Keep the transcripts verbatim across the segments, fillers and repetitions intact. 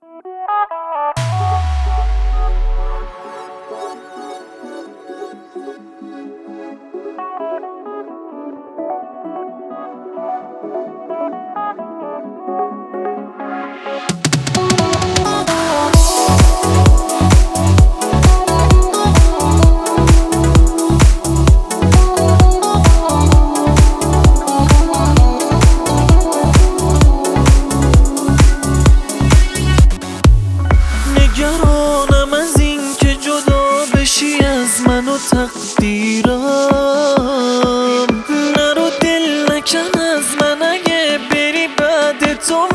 نگرانم از این که جدا بشی از من و تقدیرم. نرو دل نکن از من، اگه بری بعد تو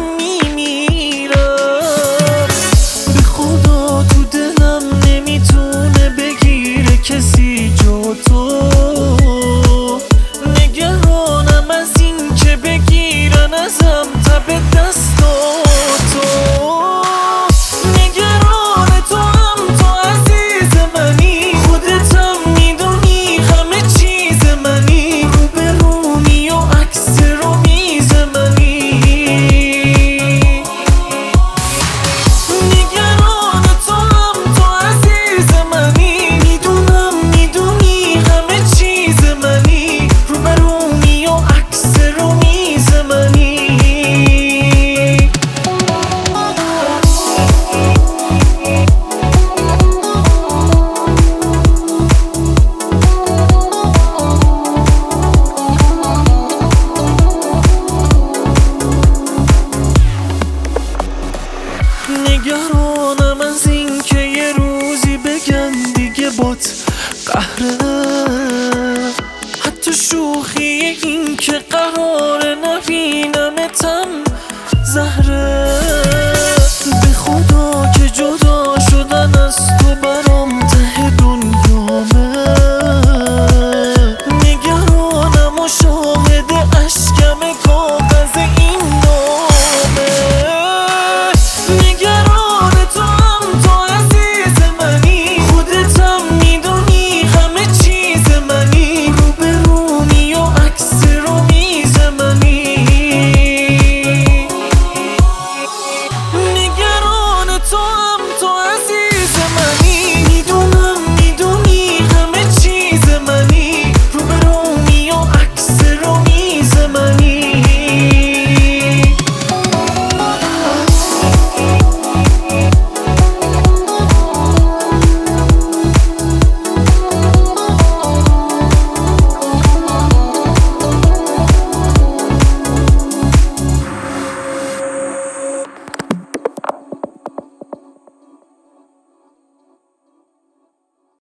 میمیرم. به خدا تو دلم نمیتونه بگیره کسی جو تو. نگرانم از این که بگیرن ازم تب دست و تو. نگرانم از این که یه روزی بگن دیگه بات قهره. حتی شوخی این که قراره نبینمتم زهره.